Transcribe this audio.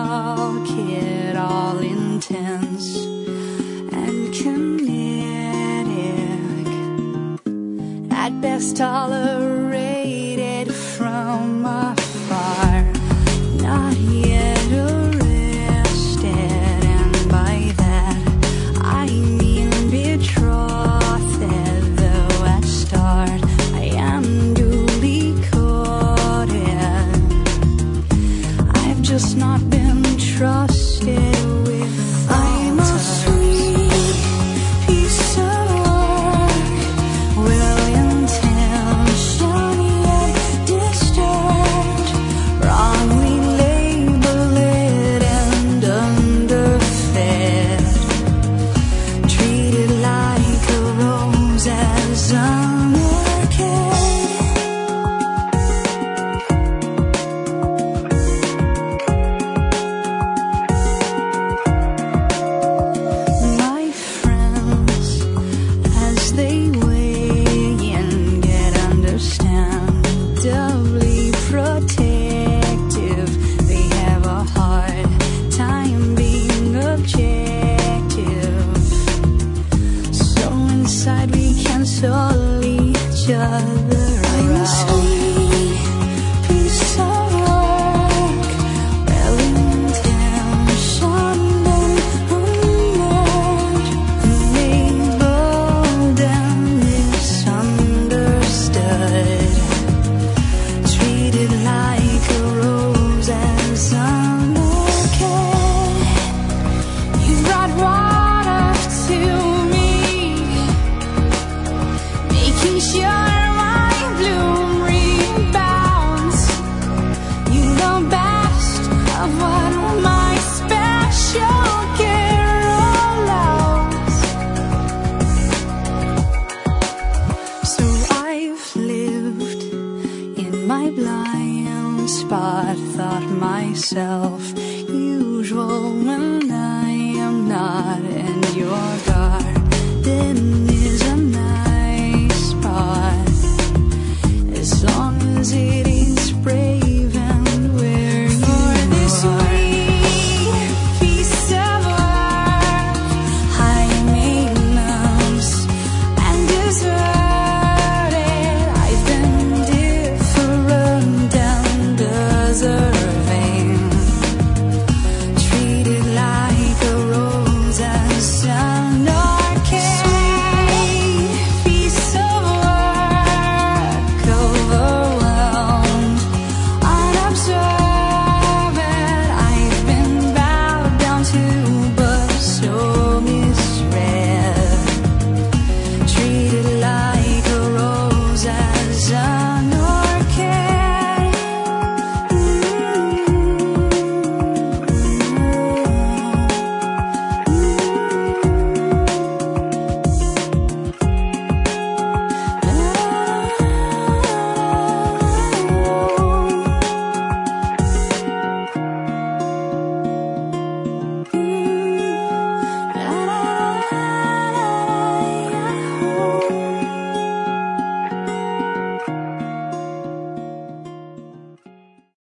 small kid, all intense and kinetic, at best tolerated from afar, not yet arrested, and by that I mean betrothed, though at start I am duly courted. I've just not been trusted with I'm a sweet piece of work, well-intentioned yet disturbed, wrongly labeled and underfed, treated like a rose as unworking. My friends, as they weigh in, get understandably protective. They have a hard time being objective. So inside we cancel each other I'm a sweet piece of work, well-intentioned and unlearned, labeled and misunderstood, treated like a rose as uncared. You brought water to me, making sure my bloom rebounds. You know best of what my special care allows. So I've lived in my blind spot, thought myself usual when I am not.